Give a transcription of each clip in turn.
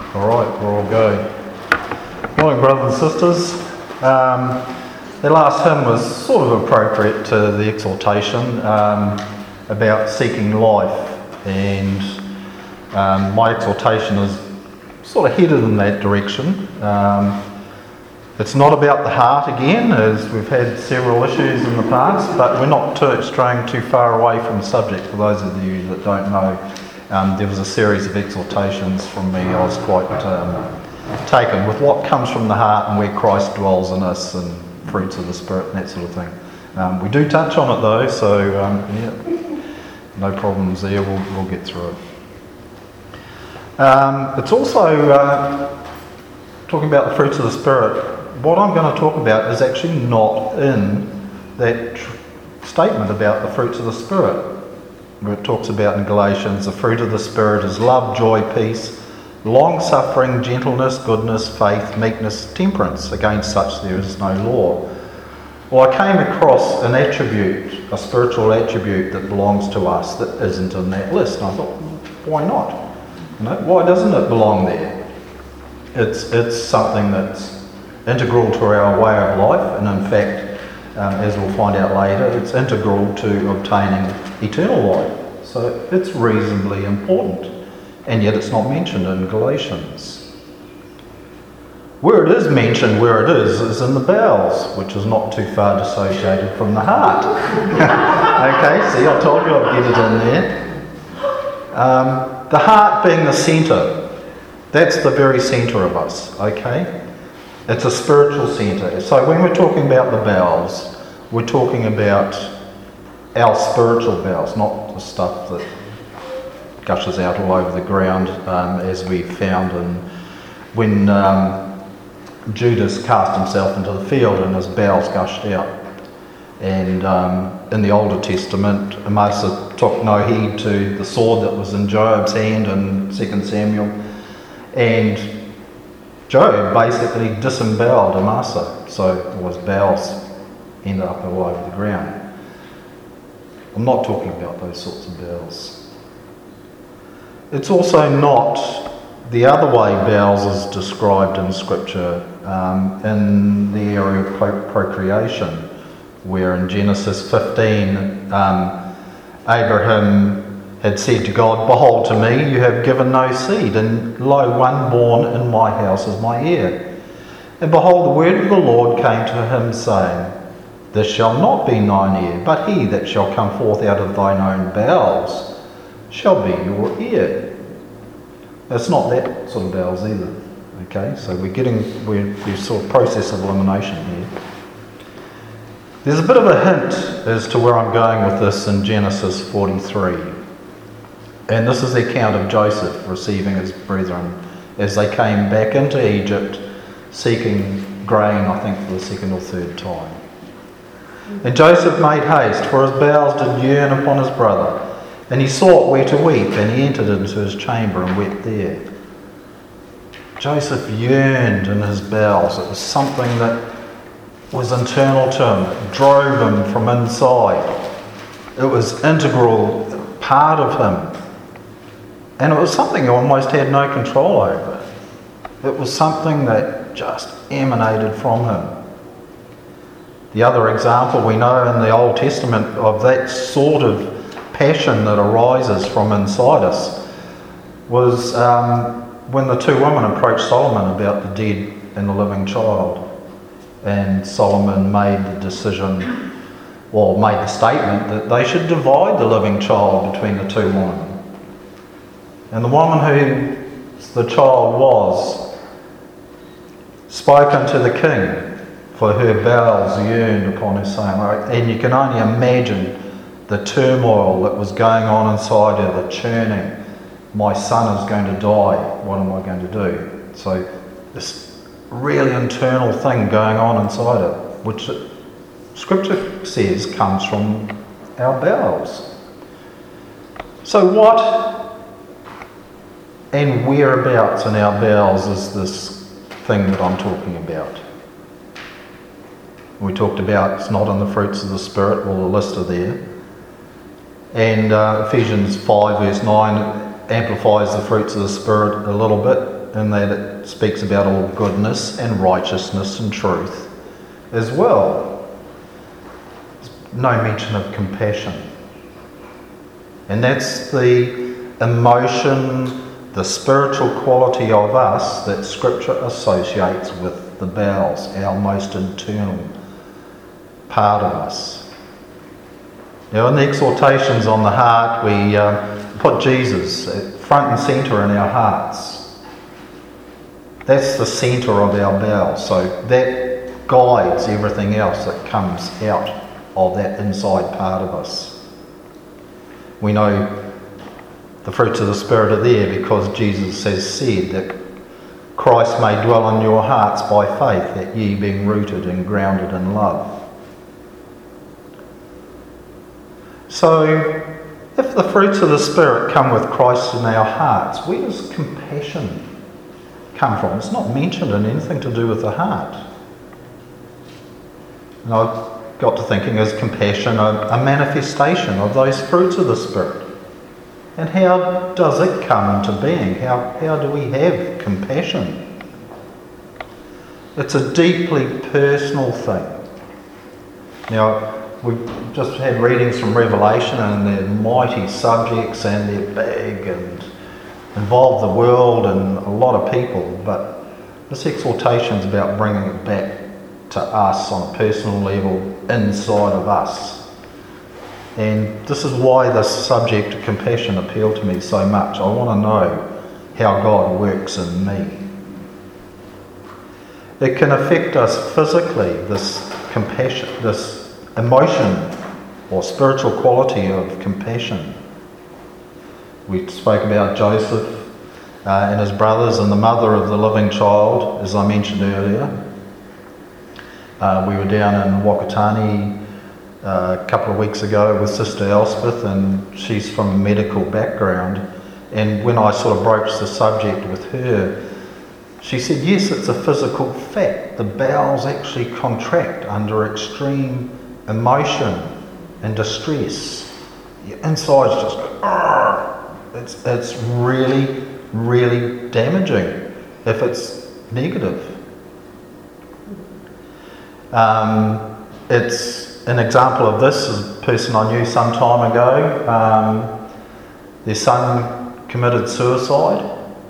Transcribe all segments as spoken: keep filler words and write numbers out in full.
All right, we're all go. Morning, brothers and sisters. Um, the last hymn was sort of appropriate to the exhortation um, about seeking life, and um, my exhortation is sort of headed in that direction. Um, it's not about the heart again, as we've had several issues in the past, but we're not too, straying too far away from the subject. For those of you that don't know, um, there was a series of exhortations from me. I was quite um, taken with what comes from the heart and where Christ dwells in us and fruits of the Spirit and that sort of thing. Um, we do touch on it though, so um, yeah, no problems there. We'll, we'll get through it. Um, it's also uh, talking about the fruits of the Spirit. What I'm going to talk about is actually not in that tr- statement about the fruits of the Spirit, where it talks about in Galatians, the fruit of the Spirit is love, joy, peace, long-suffering, gentleness, goodness, faith, meekness, temperance. Against such there is no law. Well, I came across an attribute, a spiritual attribute that belongs to us that isn't in that list. And I thought, why not? You know, why doesn't it belong there? It's it's something that's integral to our way of life, and in fact, um, as we'll find out later, it's integral to obtaining eternal life. So it's reasonably important, and yet it's not mentioned in Galatians. Where it is mentioned, where it is, is in the bowels, which is not too far dissociated from the heart. Okay, see, I told you I'd get it in there. Um, the heart being the centre, that's the very centre of us, okay? It's a spiritual centre. So when we're talking about the bowels, we're talking about our spiritual bowels, not the stuff that gushes out all over the ground, um, as we found in when um, Judas cast himself into the field and his bowels gushed out. And um, in the Older Testament, Amasa took no heed to the sword that was in Job's hand in Second Samuel, and Job basically disemboweled Amasa, so his bowels ended up all over the ground. I'm not talking about those sorts of bowels. It's also not the other way bowels is described in Scripture, um, in the area of pro- procreation, where in Genesis fifteen, um, Abraham had said to God, "Behold, to me you have given no seed, and lo, one born in my house is my heir. And behold, the word of the Lord came to him, saying, This shall not be thine heir, but he that shall come forth out of thine own bowels shall be your heir." It's not that sort of bowels either. Okay, so we're getting we're, we're sort of process of elimination here. There's a bit of a hint as to where I'm going with this in Genesis forty-three. And this is the account of Joseph receiving his brethren as they came back into Egypt seeking grain, I think for the second or third time. And Joseph made haste, for his bowels did yearn upon his brother. And he sought where to weep, and he entered into his chamber and wept there. Joseph yearned in his bowels. It was something that was internal to him. It drove him from inside. It was integral, part of him. And it was something he almost had no control over. It was something that just emanated from him. The other example we know in the Old Testament of that sort of passion that arises from inside us was um, when the two women approached Solomon about the dead and the living child. And Solomon made the decision, or made the statement, that they should divide the living child between the two women. And the woman who the child was spoke unto the king, for her bowels yearned upon her, saying, and you can only imagine the turmoil that was going on inside her, the churning. My son is going to die, what am I going to do? So this really internal thing going on inside her, which Scripture says comes from our bowels. So what and whereabouts in our bowels is this thing that I'm talking about? We talked about it's not in the fruits of the Spirit, well, the list are there. And uh, Ephesians five verse nine amplifies the fruits of the Spirit a little bit in that it speaks about all goodness and righteousness and truth as well. No mention of compassion. And that's the emotion, the spiritual quality of us that Scripture associates with the bowels, our most internal part of us. Now in the exhortations on the heart, we uh, put Jesus front and centre in our hearts. That's the centre of our bowels, so that guides everything else that comes out of that inside part of us. We know the fruits of the Spirit are there because Jesus has said that Christ may dwell in your hearts by faith, that ye being rooted and grounded in love. So, if the fruits of the Spirit come with Christ in our hearts, where does compassion come from? It's not mentioned in anything to do with the heart. And I've got to thinking, is compassion a, a manifestation of those fruits of the Spirit? And how does it come into being? How, how do we have compassion? It's a deeply personal thing. Now, we've just had readings from Revelation, and they're mighty subjects and they're big and involve the world and a lot of people, but this exhortation is about bringing it back to us on a personal level, inside of us. And this is why the subject of compassion appealed to me so much. I want to know how God works in me. It can affect us physically, this compassion, this emotion or spiritual quality of compassion. We spoke about Joseph uh, and his brothers and the mother of the living child, as I mentioned earlier. Uh, we were down in Wakatani uh, a couple of weeks ago with Sister Elspeth, and she's from a medical background. And when I sort of broached the subject with her, she said, yes, it's a physical fact. The bowels actually contract under extreme emotion and distress. Your insides just go, argh. It's, it's really, really damaging if it's negative. Um, it's an example of this is a person I knew some time ago. Um, their son committed suicide,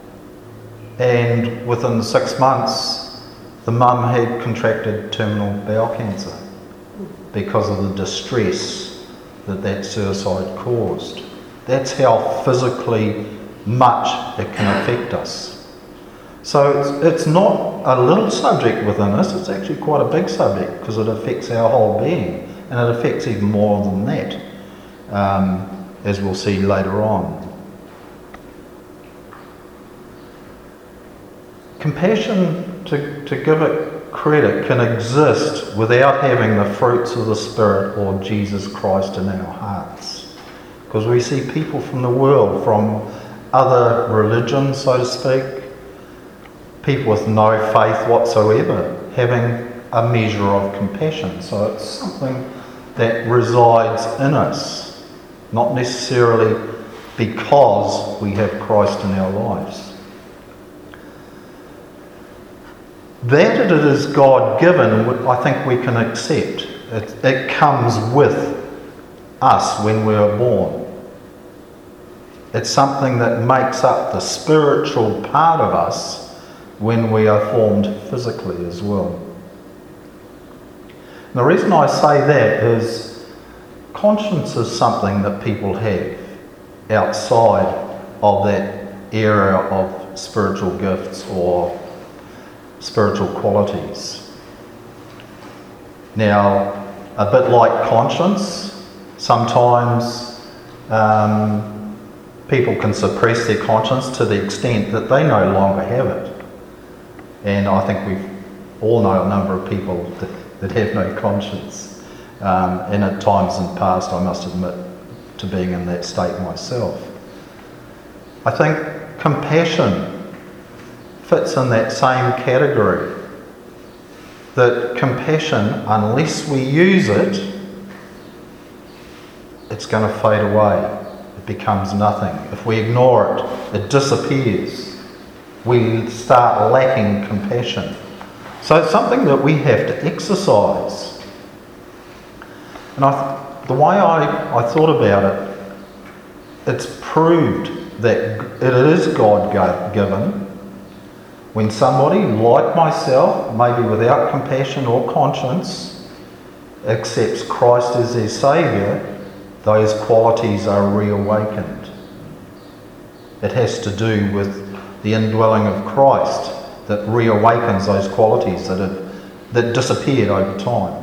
and within six months the mum had contracted terminal bowel cancer because of the distress that that suicide caused. That's how physically much it can affect us. So it's, it's not a little subject within us, it's actually quite a big subject because it affects our whole being, and it affects even more than that, um, as we'll see later on. Compassion, to, to give it credit, can exist without having the fruits of the Spirit or Jesus Christ in our hearts. Because we see people from the world, from other religions, so to speak, people with no faith whatsoever, having a measure of compassion. So it's something that resides in us, not necessarily because we have Christ in our lives. That it is God-given, I think we can accept. It, it comes with us when we are born. It's something that makes up the spiritual part of us when we are formed physically as well. And the reason I say that is conscience is something that people have outside of that area of spiritual gifts or spiritual qualities. Now, a bit like conscience, sometimes um, people can suppress their conscience to the extent that they no longer have it. And I think we all know a number of people that, that have no conscience. Um, and at times in the past, I must admit to being in that state myself. I think compassion fits in that same category. That compassion, unless we use it, it's going to fade away. It becomes nothing. If we ignore it, it disappears. we start lacking compassion. So it's something that we have to exercise. And I, the way I, I thought about it, it's proved that it is God-given when somebody like myself, maybe without compassion or conscience, accepts Christ as their Saviour, those qualities are reawakened. It has to do with the indwelling of Christ that reawakens those qualities that have that disappeared over time.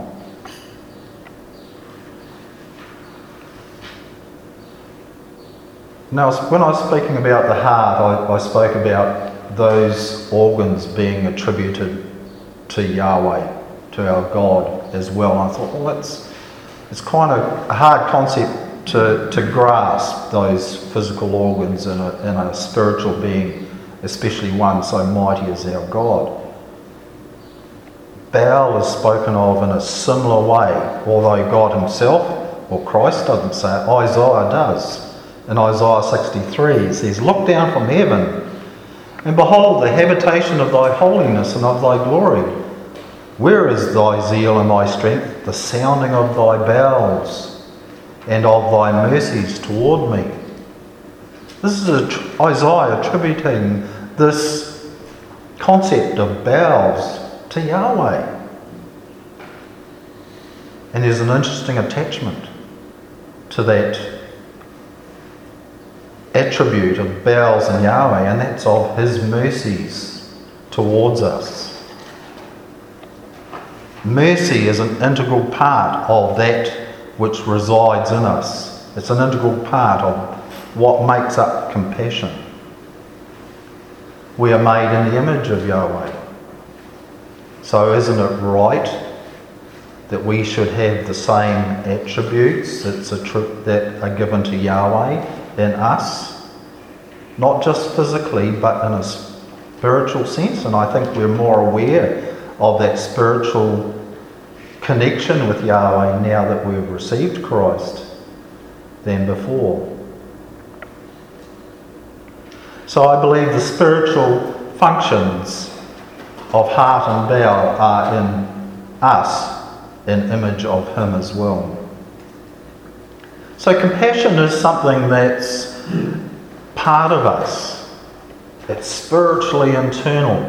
Now, when I was speaking about the heart, I, I spoke about those organs being attributed to Yahweh, to our God as well. And I thought, well, that's it's kind of a hard concept to, to grasp, those physical organs in a, in a spiritual being, especially one so mighty as our God. Baal is spoken of in a similar way, although God himself, or Christ doesn't say it, Isaiah does. In Isaiah sixty-three, it says, "Look down from heaven, and behold the habitation of thy holiness and of thy glory. Where is thy zeal and thy strength, the sounding of thy bowels, and of thy mercies toward me?" This is a, Isaiah attributing this concept of bowels to Yahweh. And there's an interesting attachment to that attribute of bowels in Yahweh, and that's of his mercies towards us. Mercy is an integral part of that which resides in us. It's an integral part of what makes up compassion. We are made in the image of Yahweh. So isn't it right that we should have the same attributes that's a tri- that are given to Yahweh in us? Not just physically, but in a spiritual sense. And I think we're more aware of that spiritual connection with Yahweh now that we've received Christ than before. So I believe the spiritual functions of heart and bowel are in us, an image of him as well. So compassion is something that's part of us. It's spiritually internal.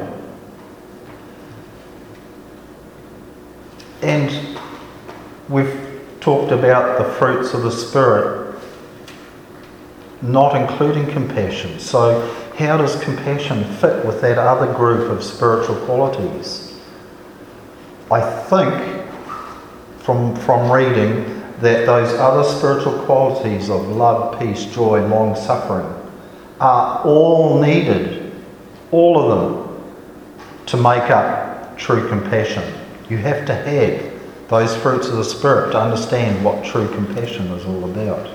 And we've talked about the fruits of the Spirit, not including compassion. So how does compassion fit with that other group of spiritual qualities? I think from, from reading that those other spiritual qualities of love, peace, joy, long suffering are all needed, all of them, to make up true compassion. You have to have those fruits of the Spirit to understand what true compassion is all about.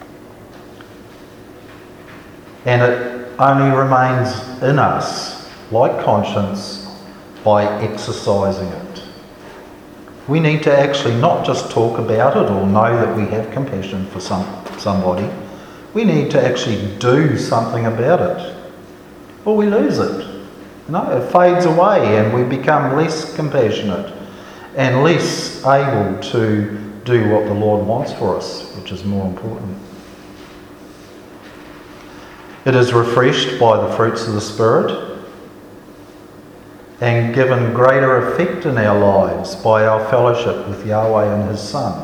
And it only remains in us, like conscience, by exercising it. We need to actually not just talk about it or know that we have compassion for some somebody. We need to actually do something about it, or we lose it. You know, it fades away and we become less compassionate and less able to do what the Lord wants for us, which is more important. It is refreshed by the fruits of the Spirit and given greater effect in our lives by our fellowship with Yahweh and his Son.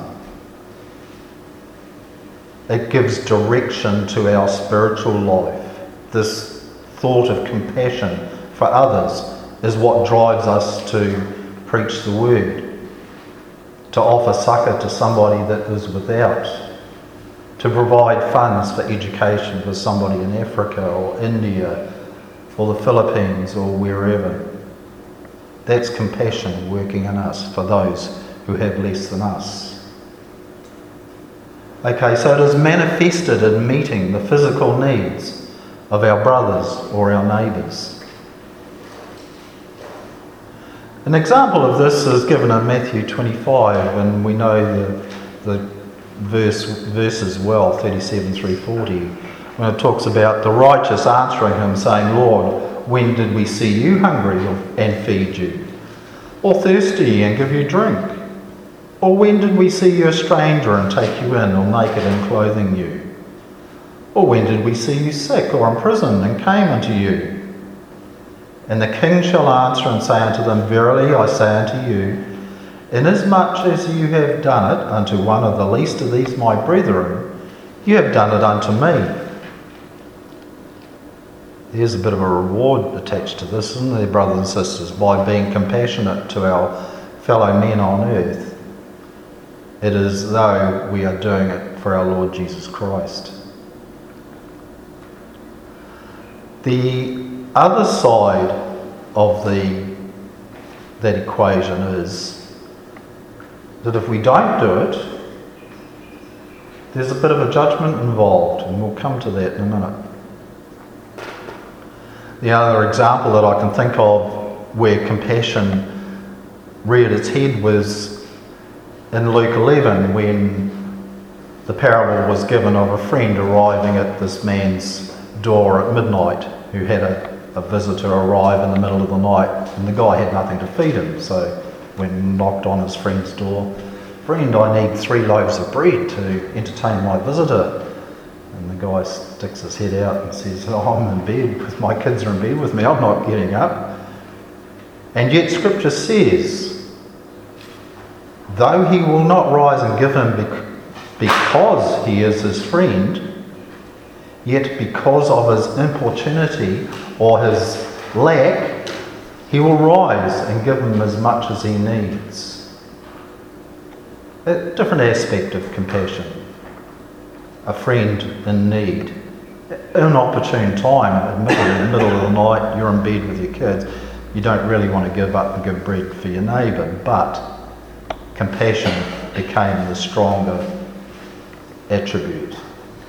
It gives direction to our spiritual life. This thought of compassion for others is what drives us to preach the word, to offer succour to somebody that is without, to provide funds for education for somebody in Africa or India or the Philippines or wherever. That's compassion working in us for those who have less than us. Okay, so it is manifested in meeting the physical needs of our brothers or our neighbours. An example of this is given in Matthew twenty-five, and we know the, the verse, verses well, thirty-seven through forty, when it talks about the righteous answering him, saying, Lord, when did we see you hungry and feed you? Or thirsty and give you drink? Or when did we see you a stranger and take you in, or naked and clothing you? Or when did we see you sick or in prison and came unto you? And the king shall answer and say unto them, Verily I say unto you, inasmuch as you have done it unto one of the least of these my brethren, you have done it unto me. There's a bit of a reward attached to this, isn't there, brothers and sisters, by being compassionate to our fellow men on earth. It is as though we are doing it for our Lord Jesus Christ. The other side of the that equation is that if we don't do it, there's a bit of a judgment involved, and we'll come to that in a minute. The other example that I can think of where compassion reared its head was in Luke eleven, when the parable was given of a friend arriving at this man's door at midnight who had a, a visitor arrive in the middle of the night, and the guy had nothing to feed him. So when knocked on his friend's door, friend, I need three loaves of bread to entertain my visitor. And the guy sticks his head out and says, oh, I'm in bed, because my kids are in bed with me, I'm not getting up. And yet Scripture says, though he will not rise and give him bec- because he is his friend, yet because of his importunity or his lack, he will rise and give him as much as he needs. A different aspect of compassion. A friend in need. At an opportune time, admittedly in the middle of the night, you're in bed with your kids, you don't really want to give up and give bread for your neighbour, but compassion became the stronger attribute.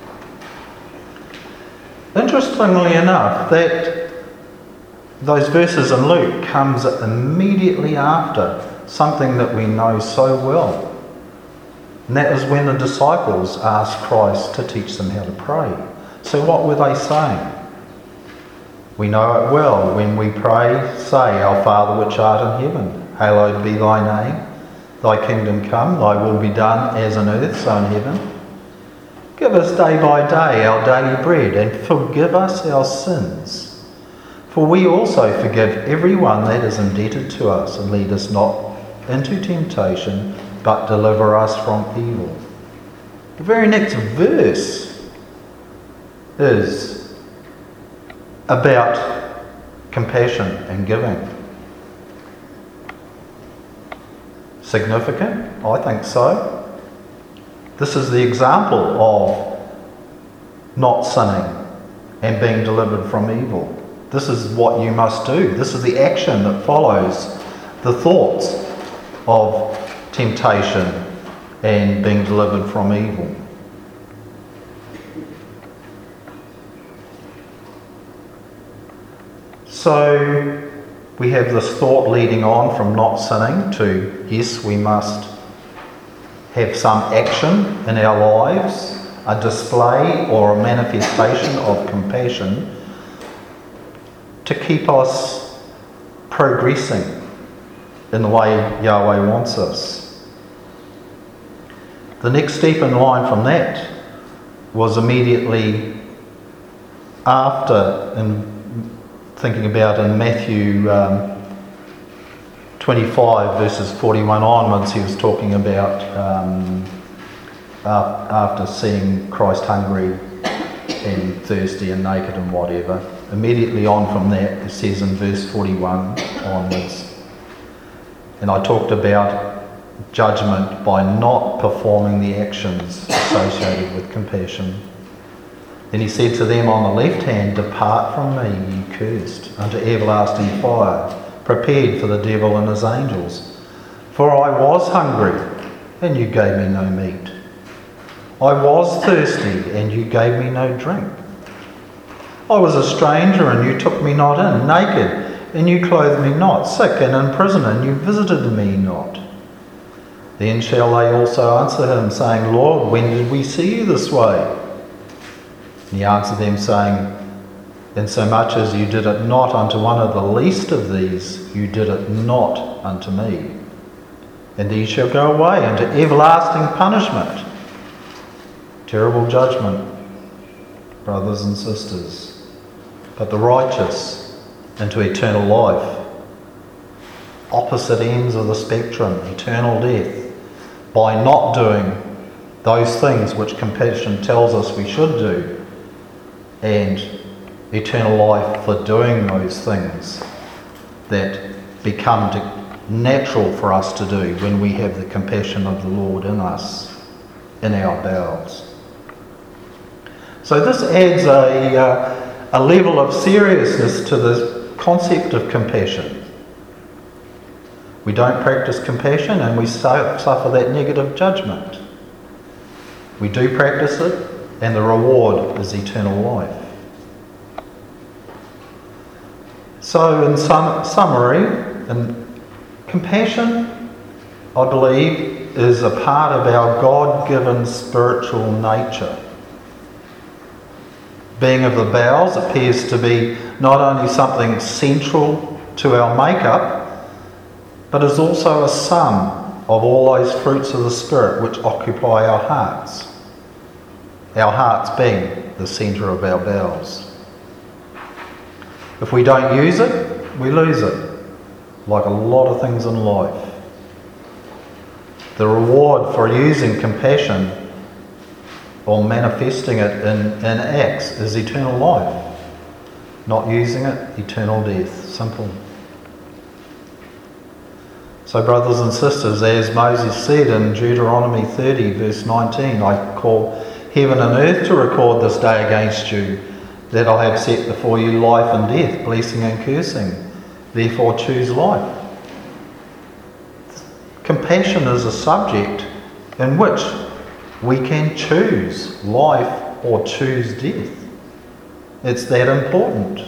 Interestingly enough, that those verses in Luke comes immediately after something that we know so well. And that is when the disciples asked Christ to teach them how to pray. So what were they saying? We know it well. When we pray, say, Our Father which art in heaven, hallowed be thy name. Thy kingdom come, thy will be done as on earth, so in heaven. Give us day by day our daily bread, and forgive us our sins. For we also forgive everyone that is indebted to us, and lead us not into temptation, but deliver us from evil. The very next verse is about compassion and giving. Significant? I think so. This is the example of not sinning and being delivered from evil. This is what you must do. This is the action that follows the thoughts of temptation and being delivered from evil. So we have this thought leading on from not sinning to, yes, we must have some action in our lives, a display or a manifestation of compassion to keep us progressing in the way Yahweh wants us. The next step in line from that was immediately after, in thinking about in Matthew um, twenty-five verses forty-one onwards, he was talking about um, after seeing Christ hungry and thirsty and naked and whatever. Immediately on from that, it says in verse forty-one onwards, and I talked about judgment by not performing the actions associated with compassion. Then he said to them on the left hand, Depart from me, ye cursed, unto everlasting fire, prepared for the devil and his angels. For I was hungry, and you gave me no meat. I was thirsty, and you gave me no drink. I was a stranger, and you took me not in, naked, and you clothed me not, sick and in prison, and you visited me not. Then shall they also answer him, saying, Lord, when did we see you this way? And he answered them, saying, Insomuch as you did it not unto one of the least of these, you did it not unto me. And these shall go away into everlasting punishment. Terrible judgment, brothers and sisters. But the righteous into eternal life. Opposite ends of the spectrum, eternal death, by not doing those things which compassion tells us we should do, and eternal life for doing those things that become natural for us to do when we have the compassion of the Lord in us, in our bowels. So this adds a, uh, a level of seriousness to the concept of compassion. We don't practice compassion and we suffer that negative judgment. We do practice it, and the reward is eternal life. So in sum, summary, in compassion, I believe, is a part of our God-given spiritual nature. Being of the bowels appears to be not only something central to our makeup, but is also a sum of all those fruits of the Spirit which occupy our hearts. Our hearts being the centre of our bowels. If we don't use it, we lose it, like a lot of things in life. The reward for using compassion or manifesting it in, in acts is eternal life. Not using it, eternal death. Simple. So brothers and sisters, as Moses said in Deuteronomy thirty verse nineteen, I call heaven and earth to record this day against you, that I have set before you life and death, blessing and cursing. Therefore choose life. Compassion is a subject in which we can choose life or choose death. It's that important.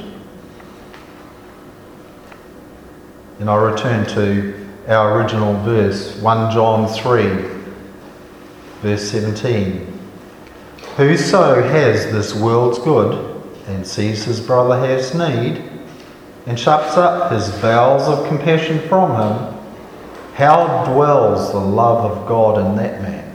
And I return to our original verse, First John three, verse seventeen. Whoso has this world's good and sees his brother has need and shuts up his bowels of compassion from him, how dwells the love of God in that man?